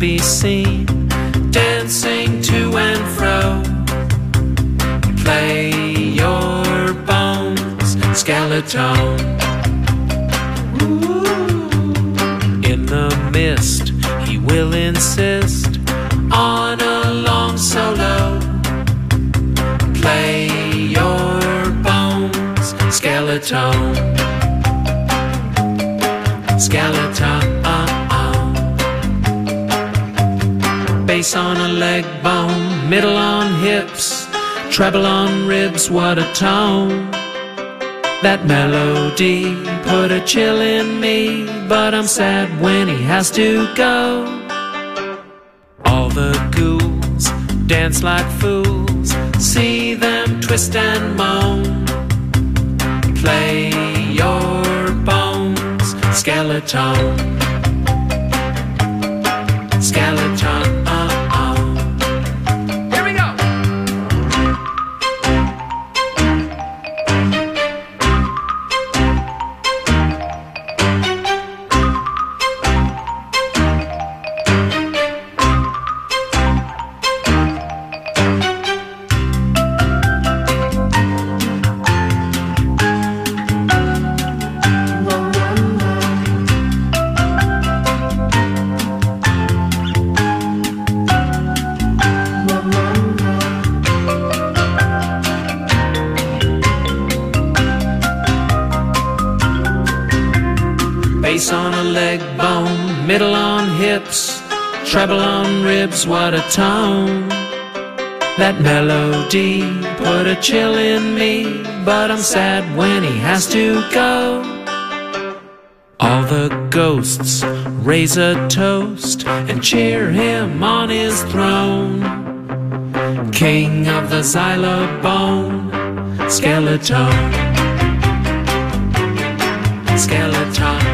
be seen dancing to and fro. Play your bones, skeleton. In the mist, he will insist on a long solo. Play your bones, skeleton. Skeleton. Bass on a leg bone, middle on hips, treble on ribs, what a tone. That melody put a chill in me, but I'm sad when he has to go. All the ghouls dance like fools, see them twist and moan. Play your bones, skeleton. Skeleton. Here we go. Bass on a leg bone, middle on hips, treble on ribs, what a tone. That melody put a chill in me, but I'm sad when he has to go. All the ghosts raise a toast and cheer him on his throne. King of the xylobone, skeleton. Skeleton.